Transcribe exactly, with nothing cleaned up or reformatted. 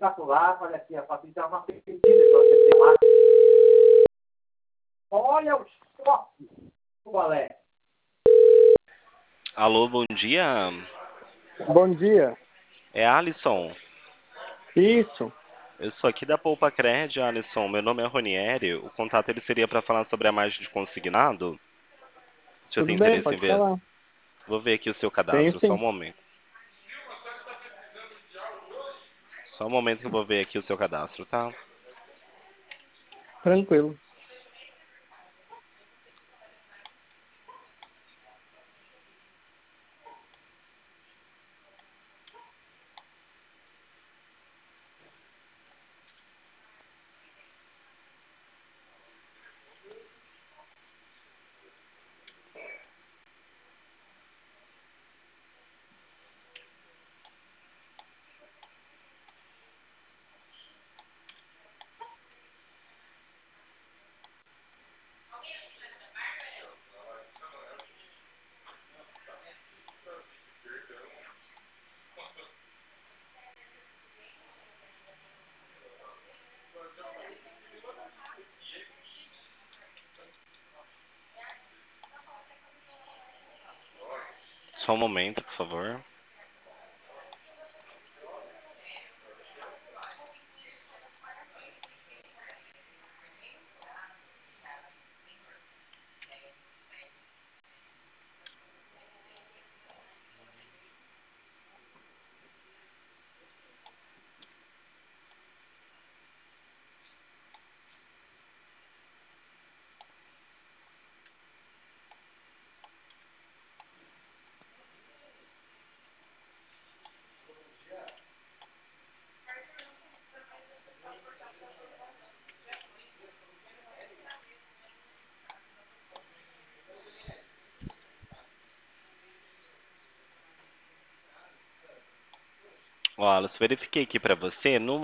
espetacular. Olha aqui, a Patrícia é uma pedida que você tem lá. Olha o choque do balé. Alô, bom dia. Bom dia. É Alisson. Isso. Eu sou aqui da Poupa Cred, Alisson. Meu nome é Ronieri. O contato ele seria para falar sobre a margem de consignado. Se eu Tudo tenho bem, interesse em pode ver. falar. Vou ver aqui o seu Tenho cadastro, só um sim. momento. Só um momento que eu vou ver aqui o seu cadastro, tá? Tranquilo. Só um momento, por favor. Ó, Alisson, verifiquei aqui para você. No